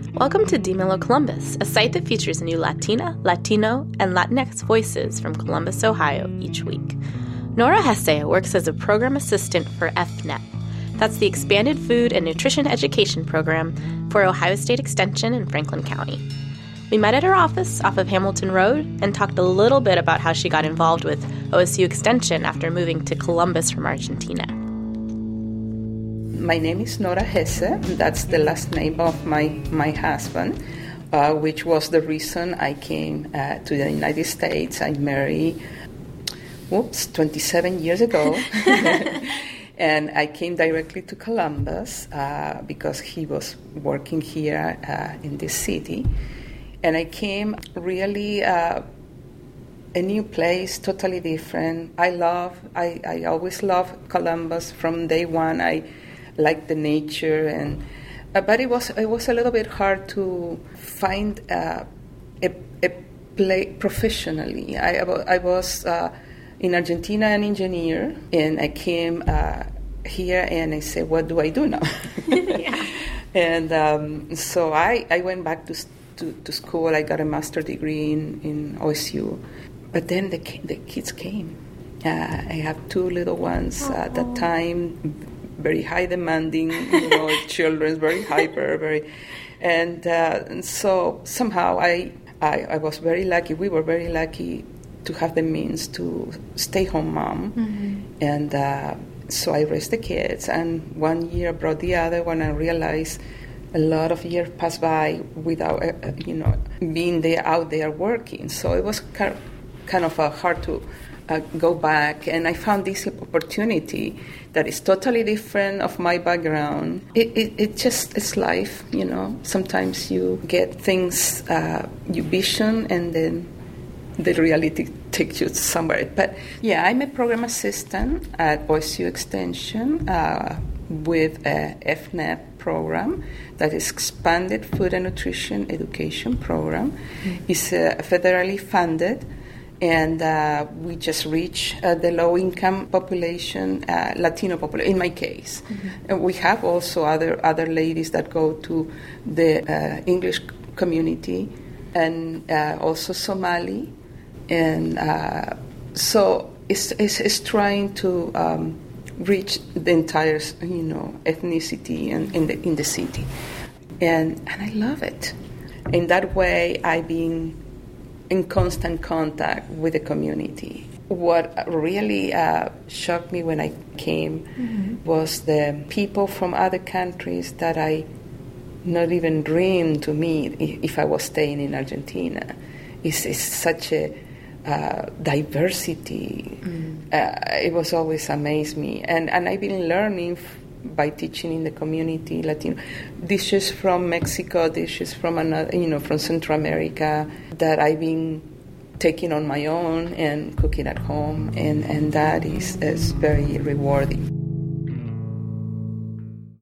Welcome to Dímelo Columbus, a site that features new Latina, Latino, and Latinx voices from Columbus, Ohio each week. Nora Hesse works as a program assistant for FNEP. That's the Expanded Food and Nutrition Education Program for Ohio State Extension in Franklin County. We met at her office off of Hamilton Road and talked a little bit about how she got involved with OSU Extension after moving to Columbus from Argentina. My name is Nora Hesse. That's the last name of my husband, which was the reason I came to the United States. I married, 27 years ago. And I came directly to Columbus because he was working here in this city. And I came really a new place, totally different. I always loved Columbus from day one. I liked the nature, and but it was a little bit hard to find a play professionally. I was in Argentina an engineer, and I came here and I said, what do I do now? Yeah. And so I went back to school. I got a master's degree in OSU. But then the kids came. I have two little ones at that time, very high demanding, children, very hyper, and so somehow I was very lucky. We were very lucky to have the means to stay home mom, and so I raised the kids. And one year brought the other one, and realized a lot of years passed by without being out there working. So it was kind of hard to go back, and I found this opportunity that is totally different of my background. It's life, Sometimes you get things, you vision, and then the reality takes you somewhere. But yeah, I'm a program assistant at OSU Extension with a FNEP program, that is Expanded Food and Nutrition Education Program. It's federally funded. And we just reach the low-income population, Latino population, in my case. And we have also other ladies that go to the English community, and also Somali. And so it's trying to reach the entire, ethnicity in the city. And I love it. In that way, I've been in constant contact with the community. What really shocked me when I came was the people from other countries that I not even dreamed to meet if I was staying in Argentina. It's such a diversity. It was always amazed me. And I've been learning by teaching in the community, Latino dishes from Mexico, dishes from another, from Central America, that I've been taking on my own and cooking at home, and that is very rewarding.